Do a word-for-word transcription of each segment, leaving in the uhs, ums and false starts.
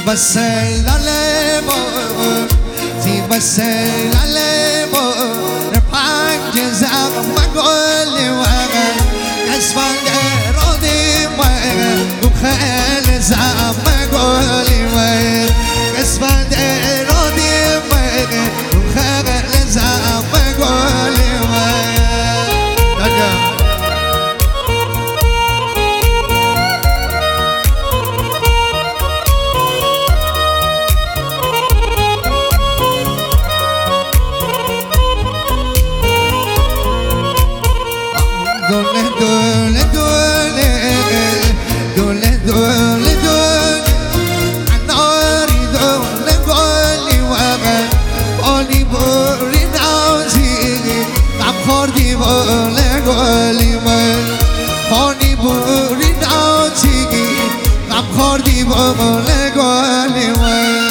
تیبسل علمو تیبسل علمو پنج زغم گلی وقت اسفند رودی وقت و خیل زغم گلی وقت اسفند رودی وقت و خیل زغم گلی وقت دونه دونه دونه دونه دونه دونه ناری دونه گلی وقت آلی بوری نازی غم خوردی بوله گلی من آلی بوری نازی غم خوردی بوله گلی من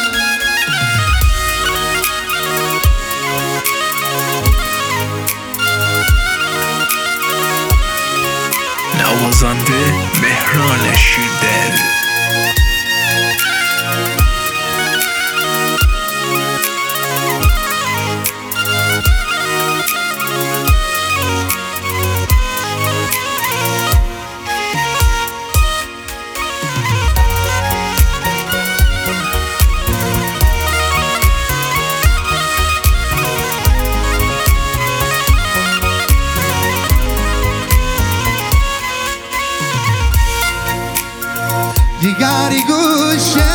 نوازنده مهران شیردل دیگری گوشه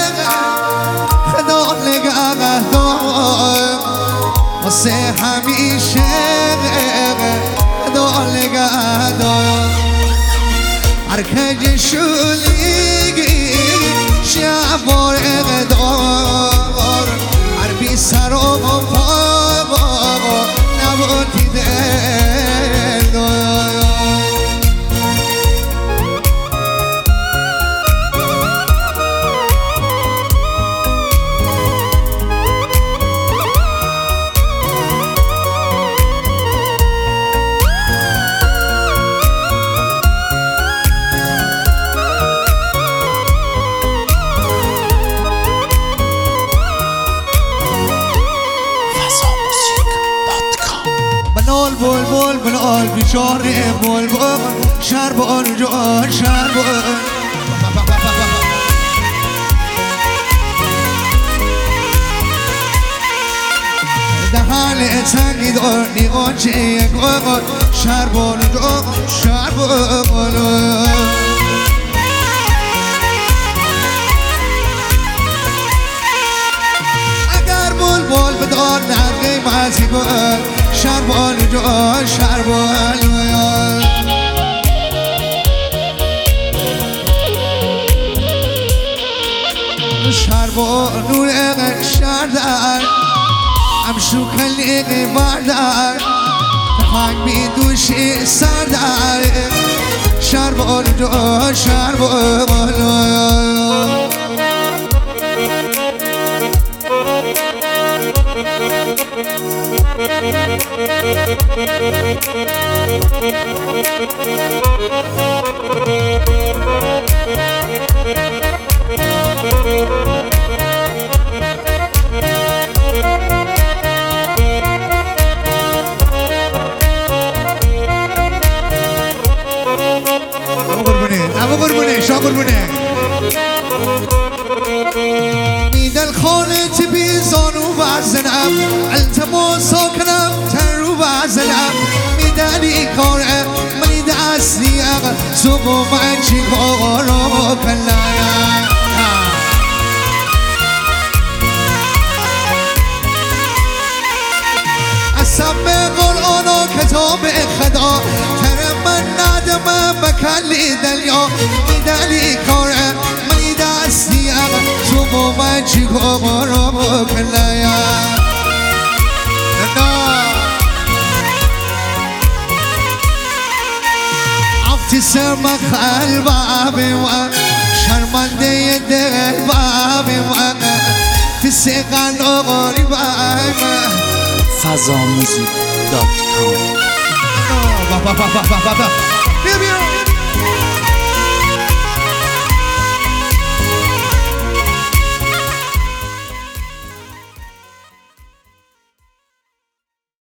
خدا نگه دار واسه همیشه خدا نگه دار هرکج شولیگی شبار اقدار هر بی سر و پا نبودی دل دار بنال بول بول بنال بیچاره بول بول شر بول جان شر بول دهان تنگی دار نیغانچه یک بول شر بول جان شر بول اگر بول بول بدار نرگی مازی بول شربال جا شربال شربال نور شردر امشو کلی بردر تفنگ بی دوشی سردر شربال جا شربال ابو قربوني ابو قربوني شو قربوني من الخانة تبي زانو وزنم التماس کنم تن رو وزنم میدنی کارم منی دستیم صبح و من چی کارم کنم اصلا به قرآن و کتاب خدا تر من ندمم بکلی دلیا میدنی کارم منی دستیم صبح و من چی کارم کنم تسمع قلبي وانا شرمنده دل بابي وانا تسقن غريب فضاموزیک دات کام